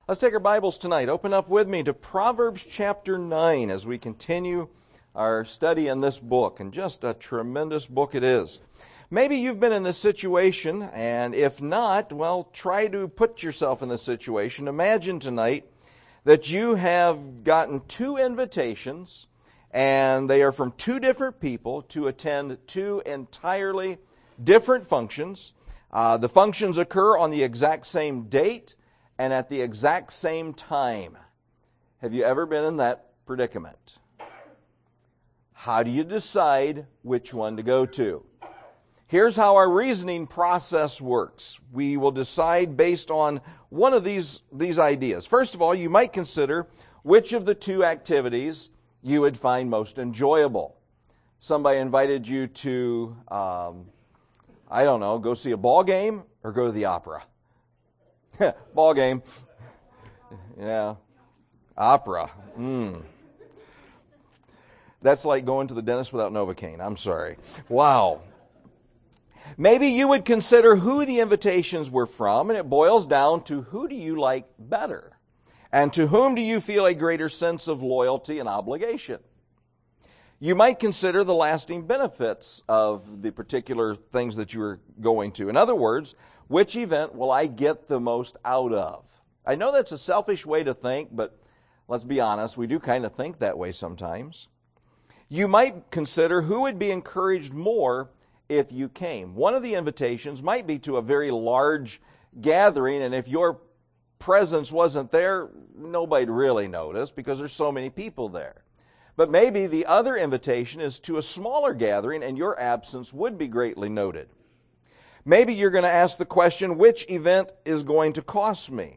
Let's take our Bibles tonight. Open up with me to Proverbs chapter 9 as we continue our study in this book. And just a tremendous book it is. Maybe you've been in this situation, and if not, well, try to put yourself in this situation. Imagine tonight that you have gotten two invitations, and they are from two different people to attend two entirely different functions. The functions occur on the exact same date and at the exact same time. Have you ever been in that predicament? How do you decide which one to go to? Here's how our reasoning process works. We will decide based on one of these ideas. First of all, you might consider which of the two activities you would find most enjoyable. Somebody invited you to, go see a ball game or go to the opera. Ball game. Yeah. Opera. That's like going to the dentist without Novocaine. I'm sorry. Wow. Maybe you would consider who the invitations were from, and it boils down to who do you like better? And to whom do you feel a greater sense of loyalty and obligation? You might consider the lasting benefits of the particular things that you are going to. In other words, which event will I get the most out of? I know that's a selfish way to think, but let's be honest, we do kind of think that way sometimes. You might consider who would be encouraged more if you came. One of the invitations might be to a very large gathering, and if your presence wasn't there, nobody'd really notice because there's so many people there. But maybe the other invitation is to a smaller gathering, and your absence would be greatly noted. Maybe you're going to ask the question, which event is going to cost me?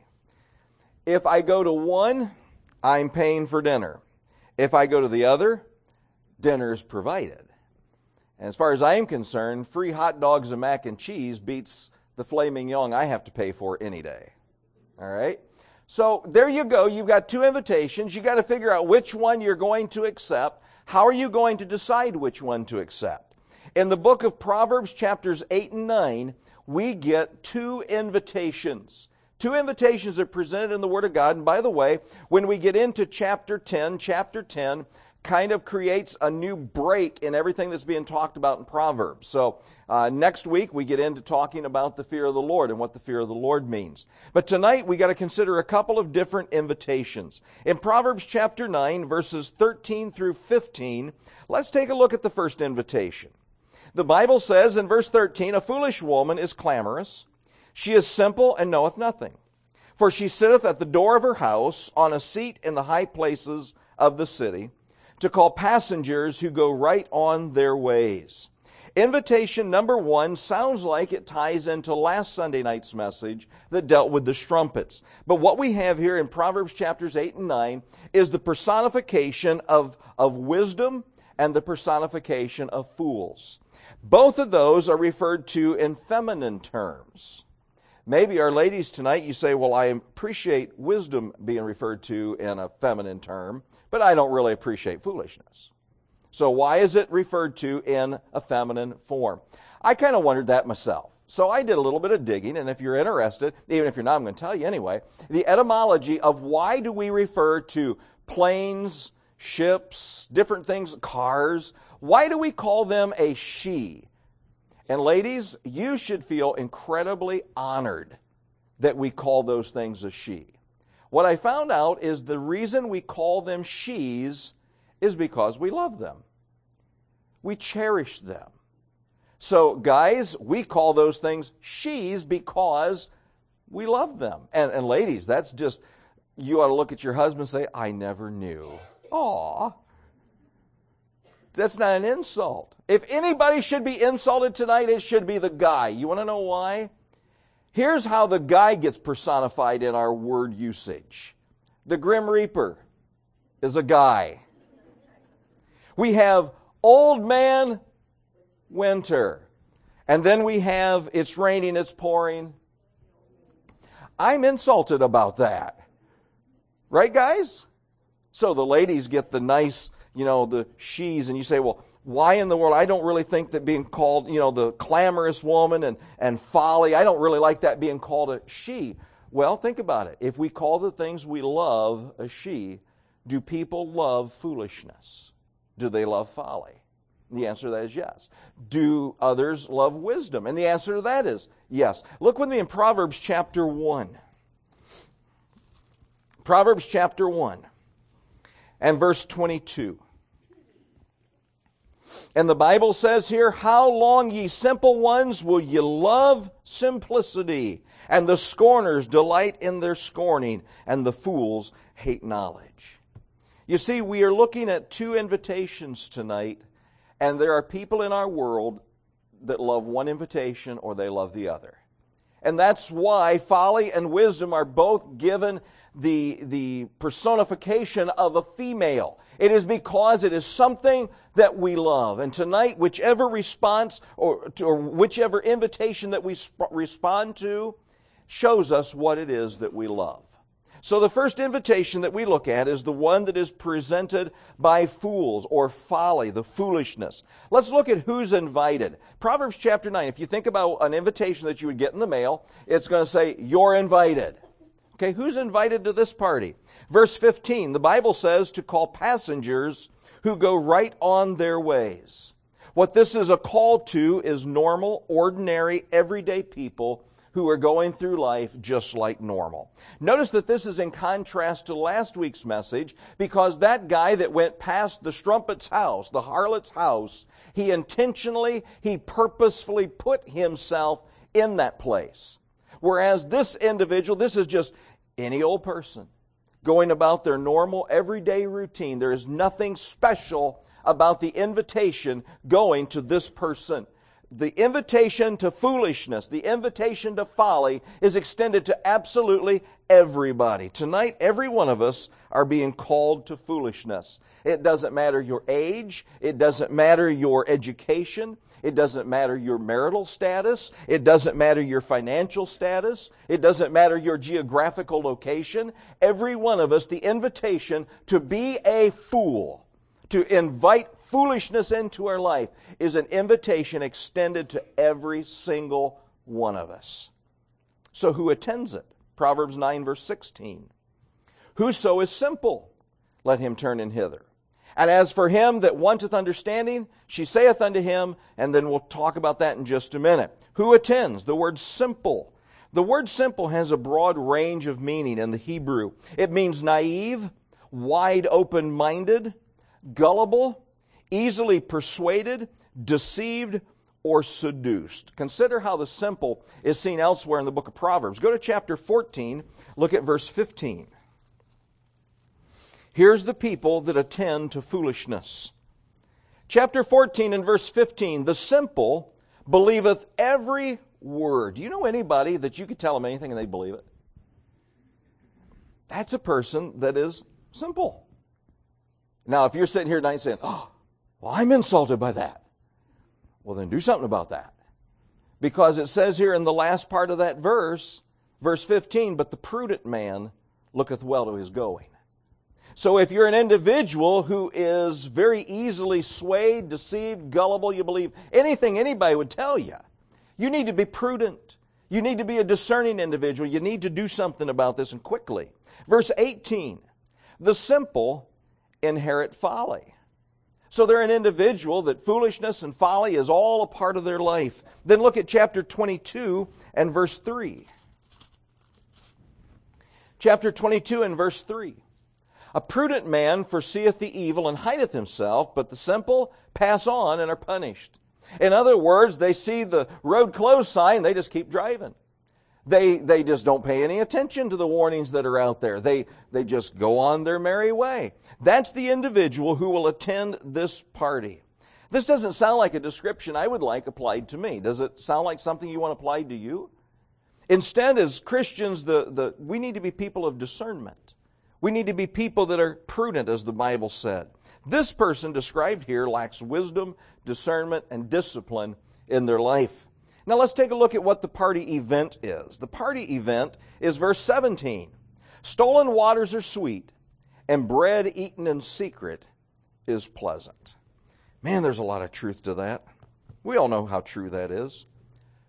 If I go to one, I'm paying for dinner. If I go to the other, dinner is provided. And as far as I am concerned, free hot dogs and mac and cheese beats the filet mignon I have to pay for any day. All right? So there you go. You've got two invitations. You've got to figure out which one you're going to accept. How are you going to decide which one to accept? In the book of Proverbs, chapters 8 and 9, we get two invitations. Two invitations are presented in the Word of God. And by the way, when we get into chapter 10 kind of creates a new break in everything that's being talked about in Proverbs. So next week we get into talking about the fear of the Lord and what the fear of the Lord means. But tonight we got to consider a couple of different invitations. In Proverbs chapter 9, verses 13 through 15, let's take a look at the first invitation. The Bible says in verse 13, "A foolish woman is clamorous. She is simple and knoweth nothing. For she sitteth at the door of her house on a seat in the high places of the city, to call passengers who go right on their ways." Invitation number one sounds like it ties into last Sunday night's message that dealt with the strumpets. But what we have here in Proverbs chapters 8 and 9 is the personification of wisdom and the personification of fools. Both of those are referred to in feminine terms. Maybe our ladies tonight, you say, well, I appreciate wisdom being referred to in a feminine term, but I don't really appreciate foolishness. So why is it referred to in a feminine form? I kind of wondered that myself. So I did a little bit of digging, and if you're interested, even if you're not, I'm going to tell you anyway, the etymology of why do we refer to planes, ships, different things, cars, why do we call them a she? And ladies, you should feel incredibly honored that we call those things a she. What I found out is the reason we call them she's is because we love them. We cherish them. So guys, we call those things she's because we love them. And ladies, that's just, you ought to look at your husband and say, I never knew. Aw. That's not an insult. If anybody should be insulted tonight, it should be the guy. You want to know why? Here's how the guy gets personified in our word usage. The Grim Reaper is a guy. We have Old Man Winter. And then we have It's Raining, It's Pouring. I'm insulted about that. Right, guys? So the ladies get the nice, the she's, and you say, well, why in the world? I don't really think that being called, the clamorous woman and folly, I don't really like that being called a she. Well, think about it. If we call the things we love a she, do people love foolishness? Do they love folly? The answer to that is yes. Do others love wisdom? And the answer to that is yes. Look with me in Proverbs chapter 1. Proverbs chapter 1 and verse 22. And the Bible says here, "How long, ye simple ones, will ye love simplicity? And the scorners delight in their scorning, and the fools hate knowledge." You see, we are looking at two invitations tonight, and there are people in our world that love one invitation or they love the other. And that's why folly and wisdom are both given the personification of a female. It is because it is something that we love. And tonight, whichever response or whichever invitation that we respond to shows us what it is that we love. So the first invitation that we look at is the one that is presented by fools or folly, the foolishness. Let's look at who's invited. Proverbs chapter 9, if you think about an invitation that you would get in the mail, it's going to say, "You're invited." Okay, who's invited to this party? Verse 15, the Bible says to call passengers who go right on their ways. What this is a call to is normal, ordinary, everyday people who are going through life just like normal. Notice that this is in contrast to last week's message, because that guy that went past the strumpet's house, the harlot's house, he purposefully put himself in that place. Whereas this individual, this is just any old person going about their normal, everyday routine. There is nothing special about the invitation going to this person. The invitation to foolishness, the invitation to folly is extended to absolutely everybody. Tonight, every one of us are being called to foolishness. It doesn't matter your age. It doesn't matter your education. It doesn't matter your marital status. It doesn't matter your financial status. It doesn't matter your geographical location. Every one of us, the invitation to be a fool, to invite foolishness into our life, is an invitation extended to every single one of us. So who attends it? Proverbs 9 verse 16. "Whoso is simple, let him turn in hither. And as for him that wanteth understanding, she saith unto him," and then we'll talk about that in just a minute. Who attends? The word simple. The word simple has a broad range of meaning in the Hebrew. It means naive, wide open-minded, gullible, easily persuaded, deceived, or seduced. Consider how the simple is seen elsewhere in the book of Proverbs. Go to chapter 14, look at verse 15. Here's the people that attend to foolishness. Chapter 14 and verse 15, "The simple believeth every word." Do you know anybody that you could tell them anything and they believe it? That's a person that is simple. Now, if you're sitting here tonight saying, "Oh, well, I'm insulted by that," well, then do something about that. Because it says here in the last part of that verse, verse 15, "But the prudent man looketh well to his going." So if you're an individual who is very easily swayed, deceived, gullible, you believe anything anybody would tell you, you need to be prudent. You need to be a discerning individual. You need to do something about this, and quickly. Verse 18, "The simple inherit folly." So they're an individual that foolishness and folly is all a part of their life. Then look at chapter 22 and verse 3. Chapter 22 and verse 3. "A prudent man foreseeth the evil and hideth himself, but the simple pass on and are punished." In other words, they see the road closed sign, they just keep driving. They just don't pay any attention to the warnings that are out there. They just go on their merry way. That's the individual who will attend this party. This doesn't sound like a description I would like applied to me. Does it sound like something you want applied to you? Instead, as Christians, we need to be people of discernment. We need to be people that are prudent, as the Bible said. This person described here lacks wisdom, discernment, and discipline in their life. Now let's take a look at what the party event is. The party event is verse 17. "Stolen waters are sweet, and bread eaten in secret is pleasant." Man, there's a lot of truth to that. We all know how true that is.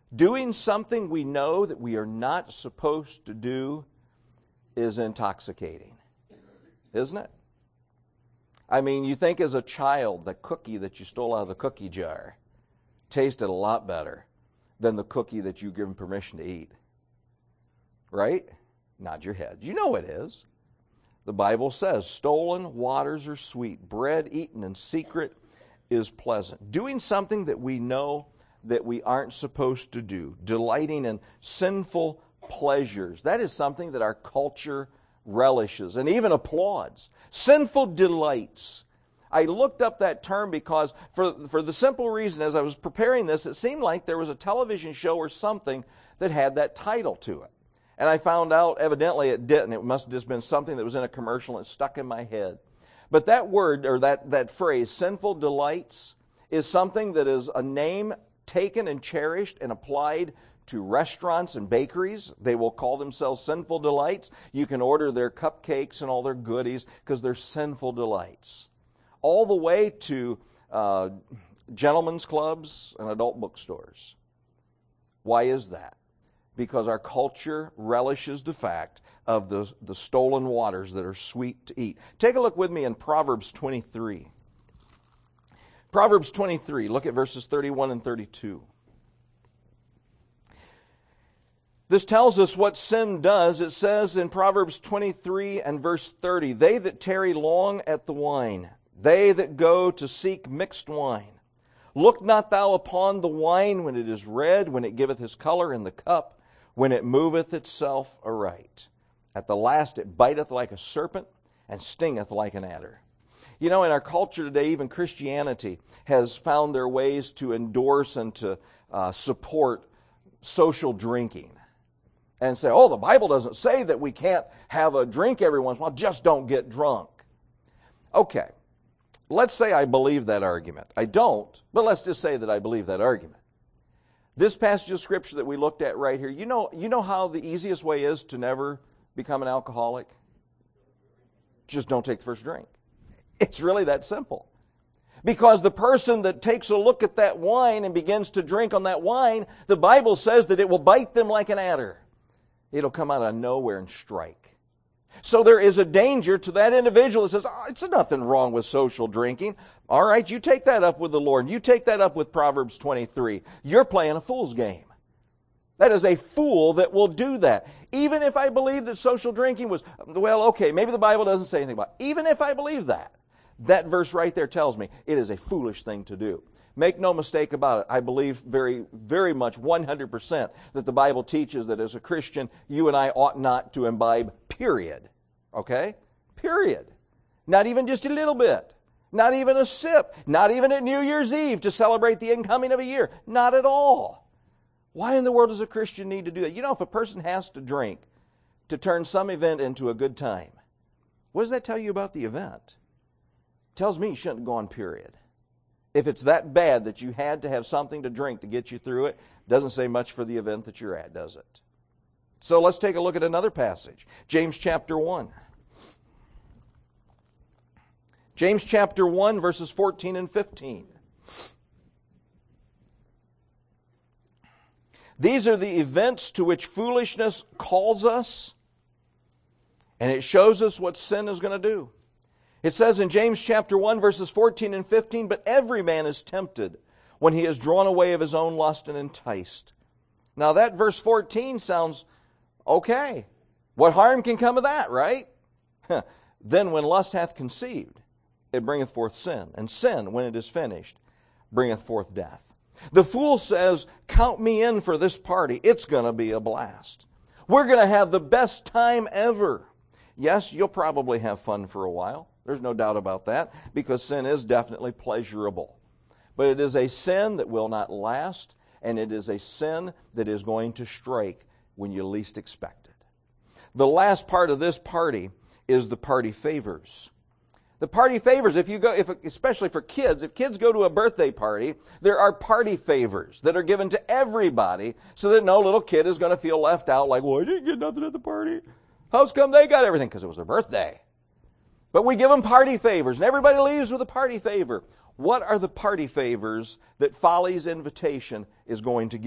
Doing something we know that we are not supposed to do is intoxicating, isn't it? I mean, you think as a child, the cookie that you stole out of the cookie jar tasted a lot better than the cookie that you given permission to eat. Right? Nod your head. You know it is. The Bible says, stolen waters are sweet. Bread eaten in secret is pleasant. Doing something that we know that we aren't supposed to do. Delighting in sinful pleasures. That is something that our culture relishes and even applauds. Sinful delights. I looked up that term because for the simple reason, as I was preparing this, it seemed like there was a television show or something that had that title to it. And I found out evidently it didn't. It must have just been something that was in a commercial and it stuck in my head. But that word, or that phrase, sinful delights, is something that is a name taken and cherished and applied to restaurants and bakeries. They will call themselves sinful delights. You can order their cupcakes and all their goodies because they're sinful delights. All the way to gentlemen's clubs and adult bookstores. Why is that? Because our culture relishes the fact of the stolen waters that are sweet to eat. Take a look with me in Proverbs 23. Proverbs 23, look at verses 31 and 32. This tells us what sin does. It says in Proverbs 23 and verse 30, they that tarry long at the wine, they that go to seek mixed wine. Look not thou upon the wine when it is red, when it giveth his color in the cup, when it moveth itself aright. At the last it biteth like a serpent and stingeth like an adder. You know, in our culture today, even Christianity has found their ways to endorse and to support social drinking. And say, oh, the Bible doesn't say that we can't have a drink every once in a while, just don't get drunk. Okay, let's say I believe that argument. I don't, but let's just say that I believe that argument. This passage of Scripture that we looked at right here, you know how the easiest way is to never become an alcoholic? Just don't take the first drink. It's really that simple. Because the person that takes a look at that wine and begins to drink on that wine, the Bible says that it will bite them like an adder. It'll come out of nowhere and strike. So there is a danger to that individual that says, it's nothing wrong with social drinking. All right, you take that up with the Lord. You take that up with Proverbs 23. You're playing a fool's game. That is a fool that will do that. Even if I believe that social drinking was, well, okay, maybe the Bible doesn't say anything about it. Even if I believe that, that verse right there tells me it is a foolish thing to do. Make no mistake about it. I believe very, very much 100% that the Bible teaches that as a Christian, you and I ought not to imbibe, period. Okay? Period. Not even just a little bit. Not even a sip. Not even at New Year's Eve to celebrate the incoming of a year. Not at all. Why in the world does a Christian need to do that? You know, if a person has to drink to turn some event into a good time, what does that tell you about the event? It tells me you shouldn't go on, period. If it's that bad that you had to have something to drink to get you through it, doesn't say much for the event that you're at, does it? So let's take a look at another passage. James chapter 1. James chapter 1, verses 14 and 15. These are the events to which foolishness calls us, and it shows us what sin is going to do. It says in James chapter 1, verses 14 and 15, but every man is tempted when he is drawn away of his own lust and enticed. Now that verse 14 sounds okay. What harm can come of that, right? Then when lust hath conceived, it bringeth forth sin. And sin, when it is finished, bringeth forth death. The fool says, count me in for this party. It's going to be a blast. We're going to have the best time ever. Yes, you'll probably have fun for a while. There's no doubt about that, because sin is definitely pleasurable. But it is a sin that will not last, and it is a sin that is going to strike when you least expect it. The last part of this party is the party favors. The party favors, especially for kids, if kids go to a birthday party, there are party favors that are given to everybody so that no little kid is going to feel left out like, well, I didn't get nothing at the party. How's come they got everything? Because it was their birthday. But we give them party favors, and everybody leaves with a party favor. What are the party favors that Folly's invitation is going to give?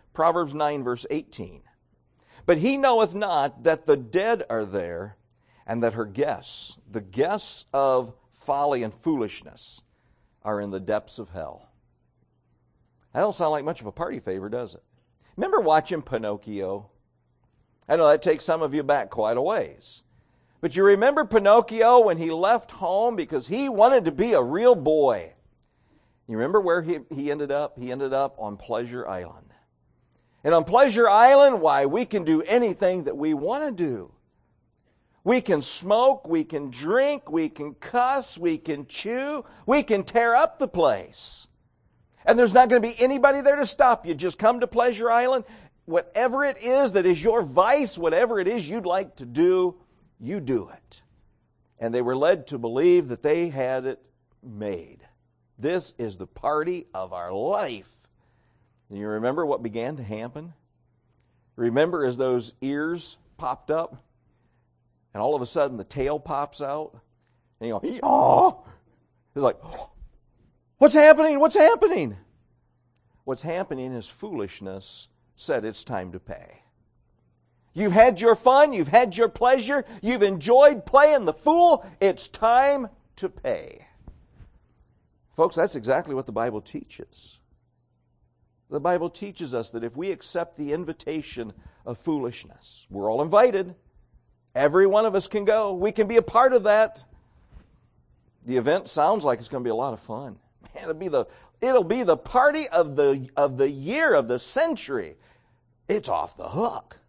Proverbs 9, verse 18. But he knoweth not that the dead are there, and that her guests, the guests of folly and foolishness, are in the depths of hell. That don't sound like much of a party favor, does it? Remember watching Pinocchio? I know that takes some of you back quite a ways. But you remember Pinocchio when he left home because he wanted to be a real boy. You remember where he ended up? He ended up on Pleasure Island. And on Pleasure Island, why, we can do anything that we want to do. We can smoke, we can drink, we can cuss, we can chew, we can tear up the place. And there's not going to be anybody there to stop you. Just come to Pleasure Island. Whatever it is that is your vice, whatever it is you'd like to do, you do it. And they were led to believe that they had it made. This is the party of our life. And you remember what began to happen? Remember as those ears popped up, and all of a sudden the tail pops out, and you go, oh! It's like, oh, what's happening? What's happening? What's happening is foolishness said it's time to pay. You've had your fun, you've had your pleasure, you've enjoyed playing the fool, it's time to pay. Folks, that's exactly what the Bible teaches. The Bible teaches us that if we accept the invitation of foolishness, we're all invited. Every one of us can go. We can be a part of that. The event sounds like it's going to be a lot of fun. Man, it'll be the party of the year, of the century. It's off the hook.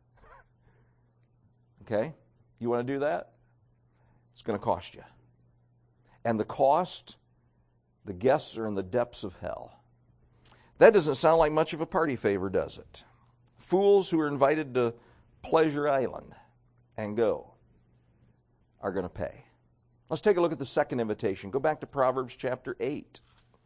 Okay? You want to do that? It's going to cost you. And the cost, the guests are in the depths of hell. That doesn't sound like much of a party favor, does it? Fools who are invited to Pleasure Island and go are going to pay. Let's take a look at the second invitation. Go back to Proverbs chapter 8.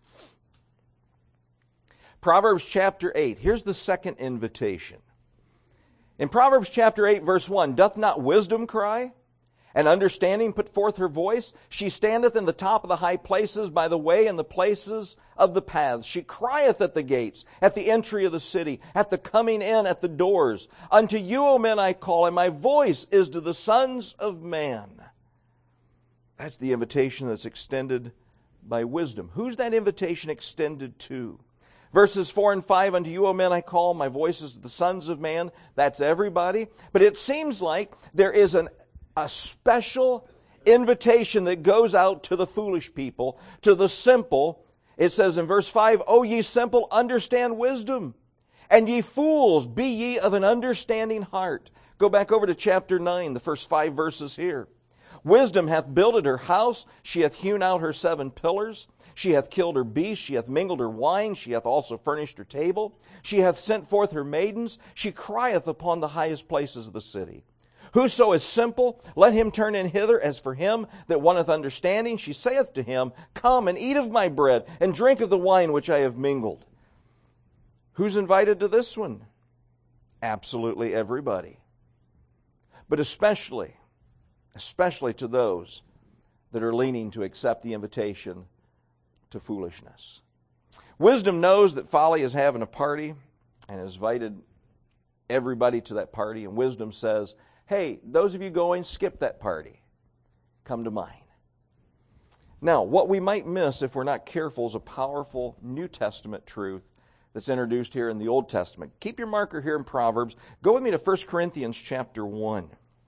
Proverbs chapter 8. Here's the second invitation. In Proverbs chapter 8, verse 1, doth not wisdom cry? And understanding put forth her voice? She standeth in the top of the high places, by the way, in the places of the paths. She crieth at the gates, at the entry of the city, at the coming in, at the doors. Unto you, O men, I call, and my voice is to the sons of man. That's the invitation that's extended by wisdom. Who's that invitation extended to? Verses 4 and 5, unto you, O men, I call, my voice is to the sons of man. That's everybody. But it seems like there is a special invitation that goes out to the foolish people, to the simple. It says in verse 5, O ye simple, understand wisdom, and ye fools, be ye of an understanding heart. Go back over to chapter 9, the first 5 verses here. Wisdom hath builded her house, she hath hewn out her 7 pillars. She hath killed her beasts, she hath mingled her wine, she hath also furnished her table. She hath sent forth her maidens, she crieth upon the highest places of the city. Whoso is simple, let him turn in hither. As for him that wanteth understanding, she saith to him, come and eat of my bread, and drink of the wine which I have mingled. Who's invited to this one? Absolutely everybody. But especially to those that are leaning to accept the invitation to foolishness. Wisdom knows that folly is having a party and has invited everybody to that party. And wisdom says, hey, those of you going, skip that party. Come to mine. Now, what we might miss if we're not careful is a powerful New Testament truth that's introduced here in the Old Testament. Keep your marker here in Proverbs. Go with me to 1 Corinthians chapter 1.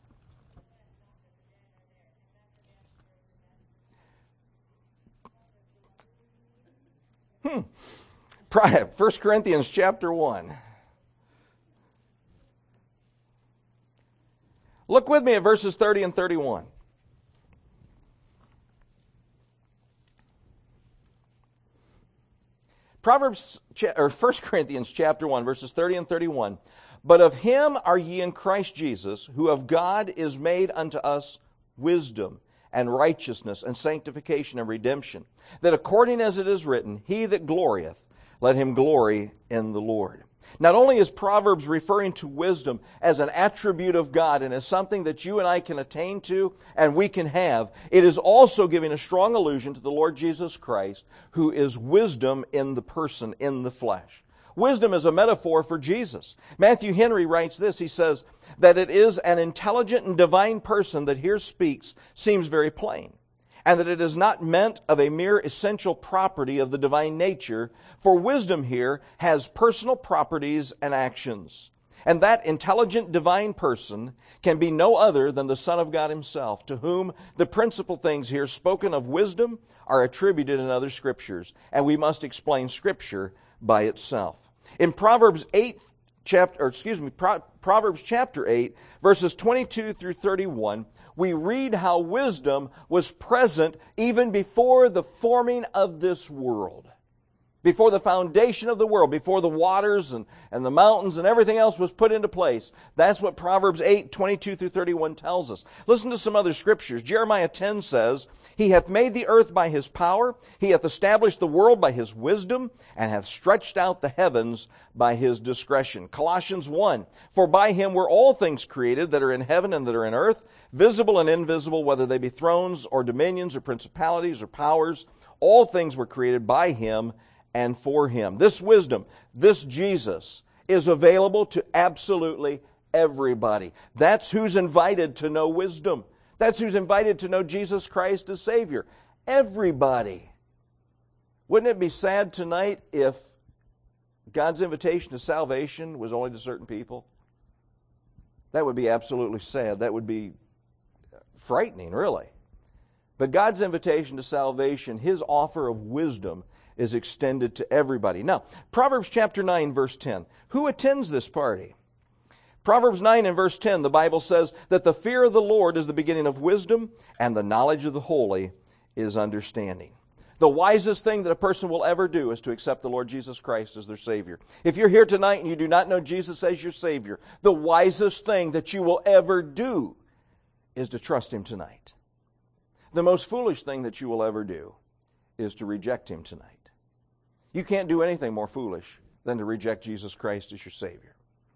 1 Corinthians chapter 1. Look with me at verses 30 and 31. or 1 Corinthians chapter 1, verses 30 and 31. But of him are ye in Christ Jesus, who of God is made unto us wisdom, and righteousness, and sanctification, and redemption, that according as it is written, he that glorieth, let him glory in the Lord. Not only is Proverbs referring to wisdom as an attribute of God and as something that you and I can attain to and we can have, it is also giving a strong allusion to the Lord Jesus Christ, who is wisdom in the person, in the flesh. Wisdom is a metaphor for Jesus. Matthew Henry writes this. He says that it is an intelligent and divine person that here speaks seems very plain, and that it is not meant of a mere essential property of the divine nature, for wisdom here has personal properties and actions. And that intelligent divine person can be no other than the Son of God himself, to whom the principal things here spoken of wisdom are attributed in other scriptures. And we must explain Scripture by itself. In Proverbs chapter 8, verses 22 through 31, we read how wisdom was present even before the forming of this world. Before the foundation of the world, before the waters and the mountains and everything else was put into place. That's what Proverbs 8, 22 through 31 tells us. Listen to some other scriptures. Jeremiah 10 says, He hath made the earth by His power, He hath established the world by His wisdom, and hath stretched out the heavens by His discretion. Colossians 1, For by Him were all things created that are in heaven and that are in earth, visible and invisible, whether they be thrones or dominions or principalities or powers. All things were created by Him and for Him. This wisdom, this Jesus, is available to absolutely everybody. That's who's invited to know wisdom. That's who's invited to know Jesus Christ as Savior. Everybody. Wouldn't it be sad tonight if God's invitation to salvation was only to certain people? That would be absolutely sad. That would be frightening, really. But God's invitation to salvation, His offer of wisdom, is extended to everybody. Now, Proverbs chapter 9, verse 10. Who attends this party? Proverbs 9 and verse 10, the Bible says that the fear of the Lord is the beginning of wisdom, and the knowledge of the holy is understanding. The wisest thing that a person will ever do is to accept the Lord Jesus Christ as their Savior. If you're here tonight and you do not know Jesus as your Savior, the wisest thing that you will ever do is to trust Him tonight. The most foolish thing that you will ever do is to reject Him tonight. You can't do anything more foolish than to reject Jesus Christ as your Savior.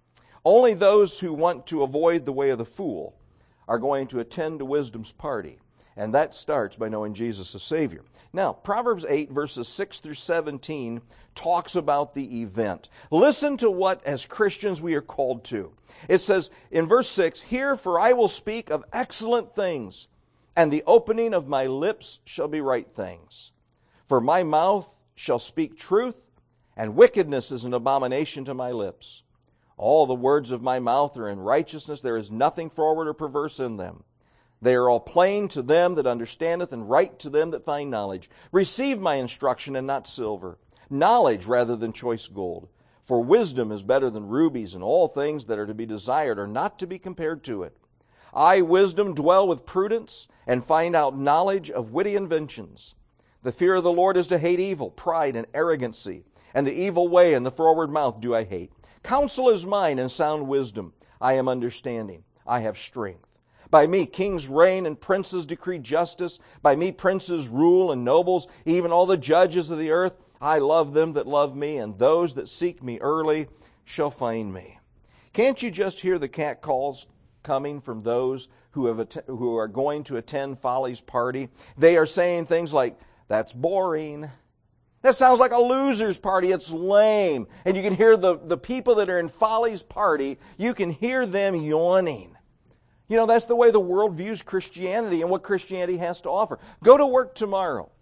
Only those who want to avoid the way of the fool are going to attend to wisdom's party. And that starts by knowing Jesus as Savior. Now, Proverbs 8, verses 6 through 17 talks about the event. Listen to what, as Christians, we are called to. It says in verse 6, Hear, for I will speak of excellent things, and the opening of my lips shall be right things. For my mouth shall speak truth, and wickedness is an abomination to my lips. All the words of my mouth are in righteousness. There is nothing forward or perverse in them. They are all plain to them that understandeth, and right to them that find knowledge. Receive my instruction, and not silver, knowledge rather than choice gold. For wisdom is better than rubies, and all things that are to be desired are not to be compared to it. I, wisdom, dwell with prudence, and find out knowledge of witty inventions. The fear of the Lord is to hate evil, pride and arrogancy, and the evil way and the forward mouth do I hate. Counsel is mine and sound wisdom. I am understanding. I have strength. By me kings reign and princes decree justice. By me princes rule and nobles, even all the judges of the earth. I love them that love me, and those that seek me early shall find me. Can't you just hear the catcalls coming from those who are going to attend Folly's party? They are saying things like, That's boring. That sounds like a loser's party. It's lame. And you can hear the people that are in Folly's party, you can hear them yawning. You know, that's the way the world views Christianity and what Christianity has to offer. Go to work tomorrow,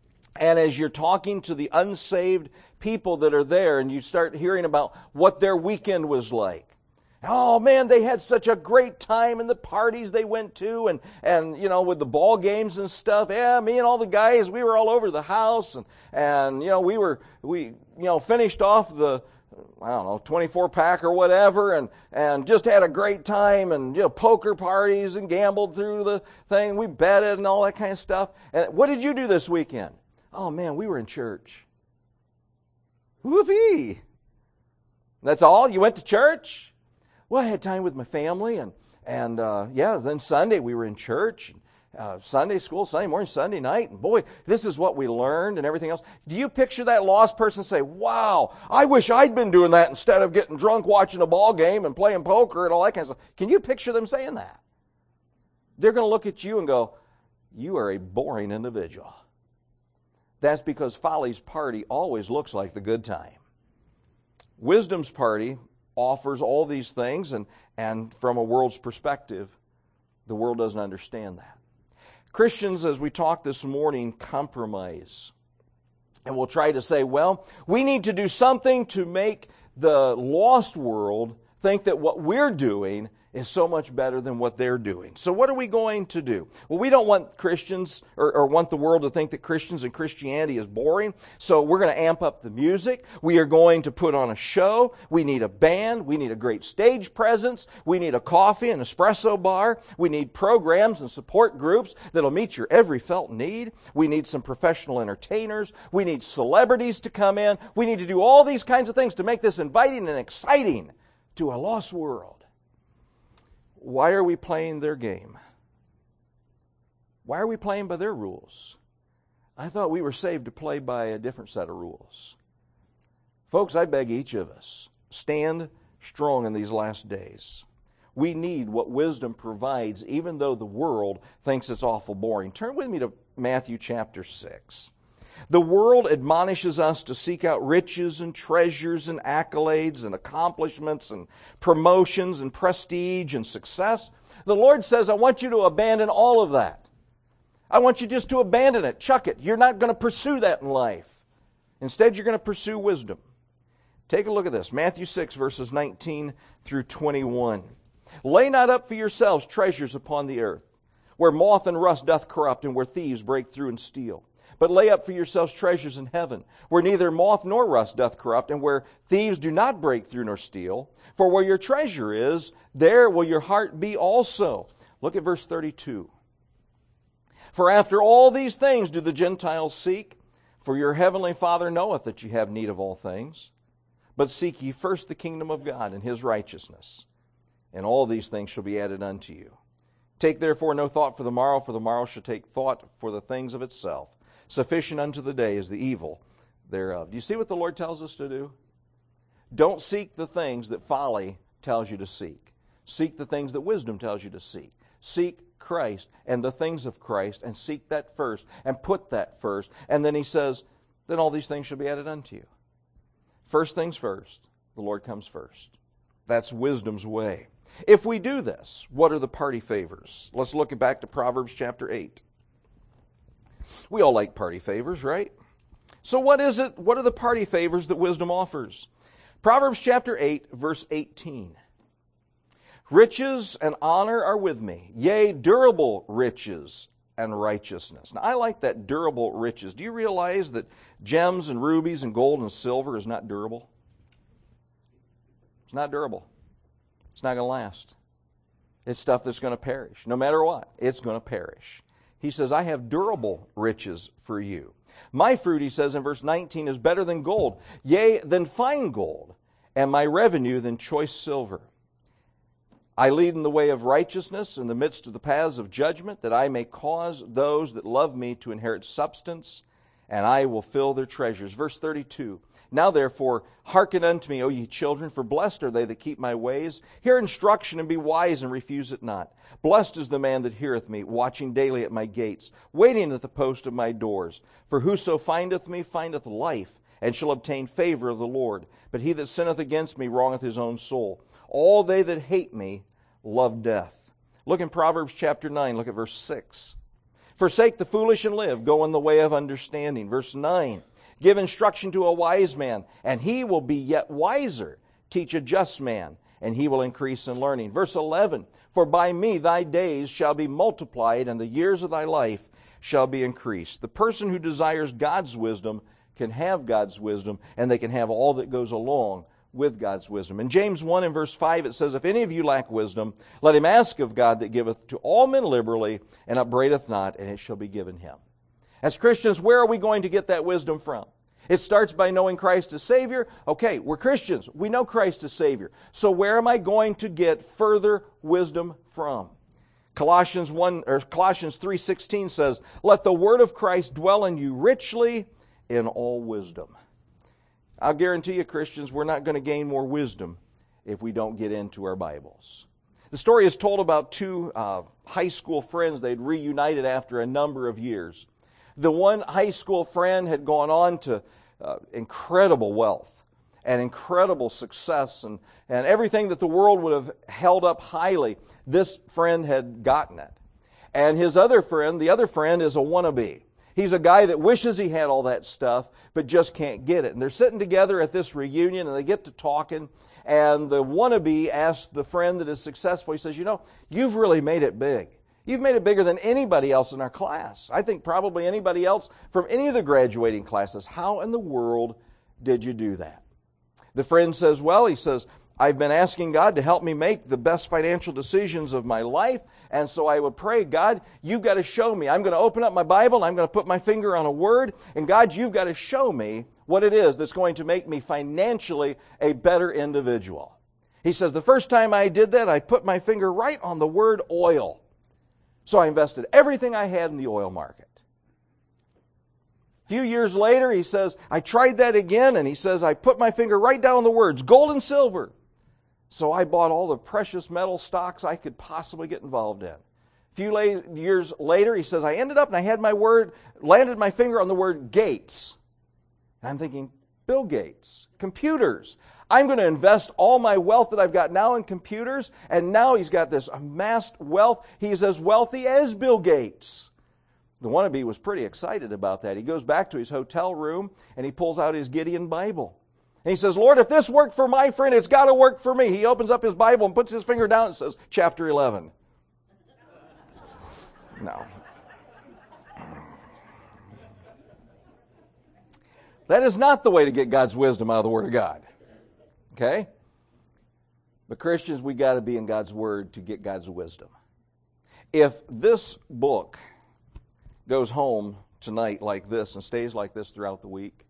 and as you're talking to the unsaved people that are there, and you start hearing about what their weekend was like. Oh man, they had such a great time in the parties they went to, and you know, with the ball games and stuff. Yeah, me and all the guys, we were all over the house, and you know, we finished off the 24-pack or whatever, and just had a great time, and poker parties and gambled through the thing. We betted and all that kind of stuff. And what did you do this weekend? Oh man, we were in church. Whoopee! That's all? You went to church? Well, I had time with my family, and then Sunday we were in church, Sunday school, Sunday morning, Sunday night, and boy, this is what we learned and everything else. Do you picture that lost person say, wow, I wish I'd been doing that instead of getting drunk watching a ball game and playing poker and all that kind of stuff? Can you picture them saying that? They're going to look at you and go, you are a boring individual. That's because Folly's party always looks like the good time. Wisdom's party offers all these things, and from a world's perspective, the world doesn't understand that. Christians, as we talked this morning, compromise. And we'll try to say, well, we need to do something to make the lost world think that what we're doing is so much better than what they're doing. So what are we going to do? Well, we don't want Christians or want the world to think that Christians and Christianity is boring. So we're going to amp up the music. We are going to put on a show. We need a band. We need a great stage presence. We need a coffee and espresso bar. We need programs and support groups that'll meet your every felt need. We need some professional entertainers. We need celebrities to come in. We need to do all these kinds of things to make this inviting and exciting to a lost world. Why are we playing their game? Why are we playing by their rules? I thought we were saved to play by a different set of rules. Folks, I beg each of us, stand strong in these last days. We need what wisdom provides, even though the world thinks it's awful boring. Turn with me to Matthew chapter 6. The world admonishes us to seek out riches and treasures and accolades and accomplishments and promotions and prestige and success. The Lord says, I want you to abandon all of that. I want you just to abandon it, chuck it. You're not going to pursue that in life. Instead, you're going to pursue wisdom. Take a look at this. Matthew 6, verses 19 through 21. Lay not up for yourselves treasures upon the earth, where moth and rust doth corrupt, and where thieves break through and steal. But lay up for yourselves treasures in heaven, where neither moth nor rust doth corrupt, and where thieves do not break through nor steal. For where your treasure is, there will your heart be also. Look at verse 32. For after all these things do the Gentiles seek, for your heavenly Father knoweth that ye have need of all things. But seek ye first the kingdom of God and His righteousness, and all these things shall be added unto you. Take therefore no thought for the morrow shall take thought for the things of itself. Sufficient unto the day is the evil thereof. Do you see what the Lord tells us to do? Don't seek the things that folly tells you to seek. Seek the things that wisdom tells you to seek. Seek Christ and the things of Christ, and seek that first and put that first. And then He says, then all these things shall be added unto you. First things first, the Lord comes first. That's wisdom's way. If we do this, what are the party favors? Let's look back to Proverbs chapter 8. We all like party favors, right? So what is it? What are the party favors that wisdom offers? Proverbs chapter 8, verse 18. Riches and honor are with me, yea, durable riches and righteousness. Now, I like that, durable riches. Do you realize that gems and rubies and gold and silver is not durable? It's not durable. It's not going to last. It's stuff that's going to perish. No matter what, it's going to perish. He says, I have durable riches for you. My fruit, he says in verse 19, is better than gold, yea, than fine gold, and my revenue than choice silver. I lead in the way of righteousness in the midst of the paths of judgment, that I may cause those that love me to inherit substance, and I will fill their treasures. Verse 32, now therefore hearken unto me, O ye children, for blessed are they that keep my ways. Hear instruction and be wise, and refuse it not. Blessed is the man that heareth me, watching daily at my gates, waiting at the post of my doors. For whoso findeth me findeth life, and shall obtain favor of the Lord. But he that sinneth against me wrongeth his own soul. All they that hate me love death. Look in Proverbs chapter 9, look at verse 6. Forsake the foolish and live, go in the way of understanding. Verse 9, give instruction to a wise man, and he will be yet wiser. Teach a just man, and he will increase in learning. Verse 11, for by me thy days shall be multiplied, and the years of thy life shall be increased. The person who desires God's wisdom can have God's wisdom, and they can have all that goes along with God's wisdom. In James 1 and verse 5 it says, if any of you lack wisdom, let him ask of God that giveth to all men liberally, and upbraideth not, and it shall be given him. As Christians, where are we going to get that wisdom from? It starts by knowing Christ as Savior. Okay, we're Christians. We know Christ as Savior. So where am I going to get further wisdom from? Colossians 3:16 says, let the word of Christ dwell in you richly in all wisdom. I'll guarantee you, Christians, we're not going to gain more wisdom if we don't get into our Bibles. The story is told about two high school friends. They'd reunited after a number of years. The one high school friend had gone on to incredible wealth. and incredible success and everything that the world would have held up highly. This friend had gotten it. And his other friend, the other friend, is a wannabe. He's a guy that wishes he had all that stuff, but just can't get it. And they're sitting together at this reunion, and they get to talking, and the wannabe asks the friend that is successful, he says, you've really made it big. You've made it bigger than anybody else in our class. I think probably anybody else from any of the graduating classes. How in the world did you do that? The friend says, I've been asking God to help me make the best financial decisions of my life, and so I would pray, God, you've got to show me. I'm going to open up my Bible, and I'm going to put my finger on a word, and God, you've got to show me what it is that's going to make me financially a better individual. He says, the first time I did that, I put my finger right on the word oil. So I invested everything I had in the oil market. A few years later, he says, I tried that again, and he says, I put my finger right down on the words, gold and silver. So I bought all the precious metal stocks I could possibly get involved in. A few years later, he says, I ended up and I had landed my finger on the word Gates. And I'm thinking, Bill Gates, computers. I'm going to invest all my wealth that I've got now in computers, and now he's got this amassed wealth. He's as wealthy as Bill Gates. The wannabe was pretty excited about that. He goes back to his hotel room, and he pulls out his Gideon Bible. And he says, Lord, if this worked for my friend, it's got to work for me. He opens up his Bible and puts his finger down and says, chapter 11. No. That is not the way to get God's wisdom out of the Word of God. Okay? But Christians, we got to be in God's Word to get God's wisdom. If this book goes home tonight like this and stays like this throughout the week,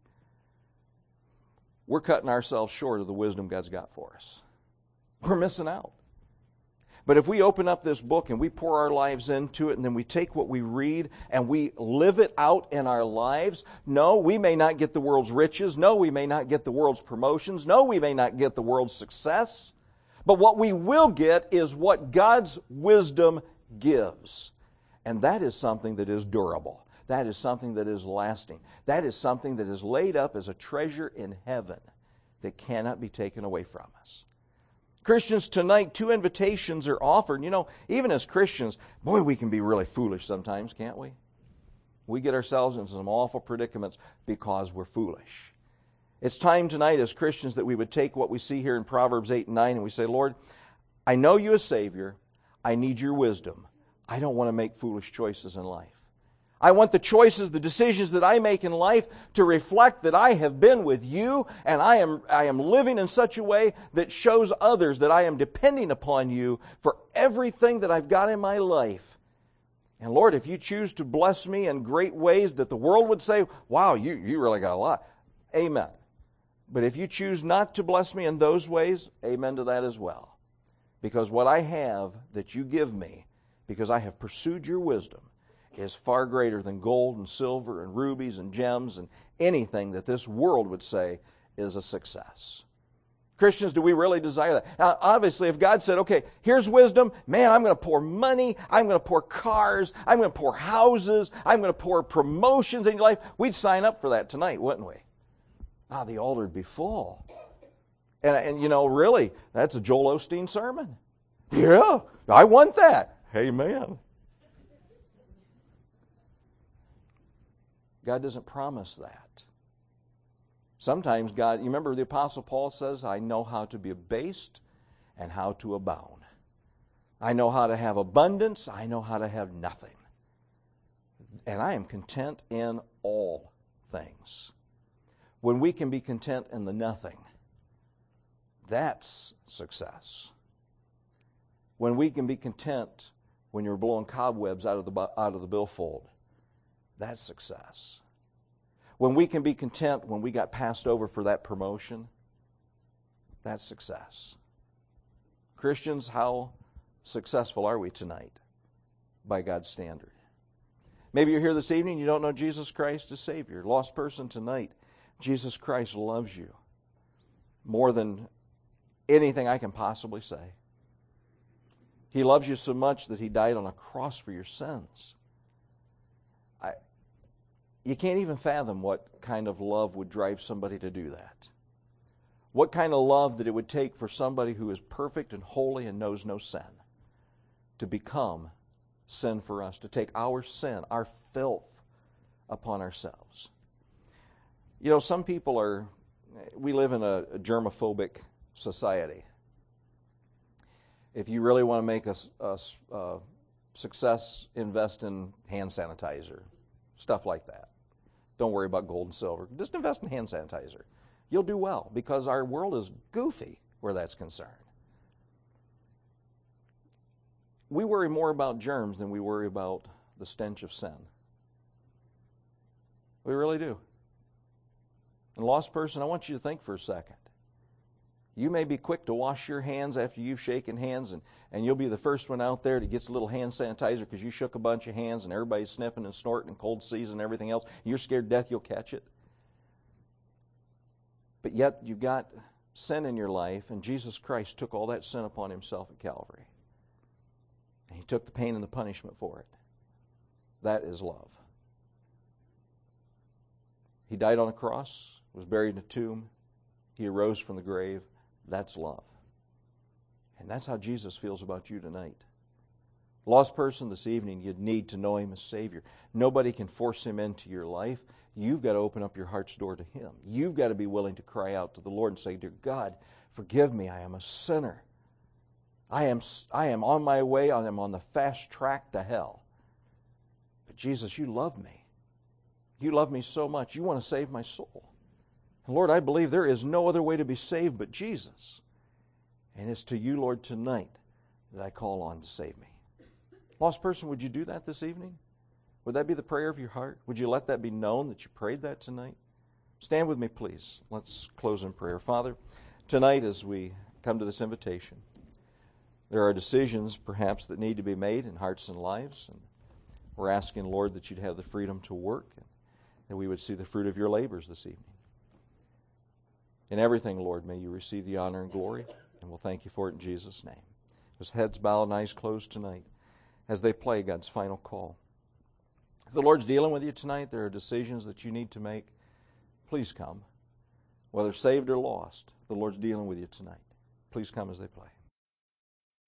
we're cutting ourselves short of the wisdom God's got for us. We're missing out. But if we open up this book and we pour our lives into it, and then we take what we read and we live it out in our lives, no, we may not get the world's riches. No, we may not get the world's promotions. No, we may not get the world's success. But what we will get is what God's wisdom gives. And that is something that is durable. That is something that is lasting. That is something that is laid up as a treasure in heaven that cannot be taken away from us. Christians, tonight, 2 invitations are offered. Even as Christians, boy, we can be really foolish sometimes, can't we? We get ourselves into some awful predicaments because we're foolish. It's time tonight as Christians that we would take what we see here in Proverbs 8 and 9 and we say, Lord, I know you as Savior. I need your wisdom. I don't want to make foolish choices in life. I want the choices, the decisions that I make in life to reflect that I have been with you and I am living in such a way that shows others that I am depending upon you for everything that I've got in my life. And Lord, if you choose to bless me in great ways that the world would say, wow, you really got a lot. Amen. But if you choose not to bless me in those ways, amen to that as well. Because what I have that you give me, because I have pursued your wisdom, is far greater than gold and silver and rubies and gems and anything that this world would say is a success. Christians, do we really desire that? Now, obviously, if God said, okay, here's wisdom, man, I'm going to pour money, I'm going to pour cars, I'm going to pour houses, I'm going to pour promotions in your life, we'd sign up for that tonight, wouldn't we? The altar would be full. And really, that's a Joel Osteen sermon. Yeah, I want that. Amen. God doesn't promise that. Sometimes God, you remember the Apostle Paul says, I know how to be abased and how to abound. I know how to have abundance. I know how to have nothing. And I am content in all things. When we can be content in the nothing, that's success. When we can be content when you're blowing cobwebs out of the billfold, that's success. When we can be content when we got passed over for that promotion, that's success. Christians, how successful are we tonight by God's standard? Maybe you're here this evening and you don't know Jesus Christ as Savior. Lost person tonight, Jesus Christ loves you more than anything I can possibly say. He loves you so much that He died on a cross for your sins. You can't even fathom what kind of love would drive somebody to do that. What kind of love that it would take for somebody who is perfect and holy and knows no sin to become sin for us, to take our sin, our filth upon ourselves. You know, some people we live in a germophobic society. If you really want to make a success, invest in hand sanitizer, stuff like that. Don't worry about gold and silver. Just invest in hand sanitizer. You'll do well because our world is goofy where that's concerned. We worry more about germs than we worry about the stench of sin. We really do. And lost person, I want you to think for a second. You may be quick to wash your hands after you've shaken hands, and you'll be the first one out there to get a little hand sanitizer because you shook a bunch of hands and everybody's sniffing and snorting and cold season and everything else. You're scared to death you'll catch it. But yet you've got sin in your life, and Jesus Christ took all that sin upon himself at Calvary. And he took the pain and the punishment for it. That is love. He died on a cross, was buried in a tomb. He arose from the grave. That's love. And that's how Jesus feels about you tonight. Lost person, this evening, you need to know him as Savior. Nobody can force him into your life. You've got to open up your heart's door to him. You've got to be willing to cry out to the Lord and say, "Dear God, forgive me. I am a sinner. I am on my way. I am on the fast track to hell. But Jesus, you love me. You love me so much. You want to save my soul. And Lord, I believe there is no other way to be saved but Jesus. And it's to you, Lord, tonight that I call on to save me." Lost person, would you do that this evening? Would that be the prayer of your heart? Would you let that be known that you prayed that tonight? Stand with me, please. Let's close in prayer. Father, tonight as we come to this invitation, there are decisions perhaps that need to be made in hearts and lives. And we're asking, Lord, that you'd have the freedom to work and that we would see the fruit of your labors this evening. In everything, Lord, may you receive the honor and glory, and we'll thank you for it in Jesus' name. With heads bowed and eyes closed tonight, as they play God's final call. If the Lord's dealing with you tonight, there are decisions that you need to make, please come. Whether saved or lost, the Lord's dealing with you tonight. Please come as they play.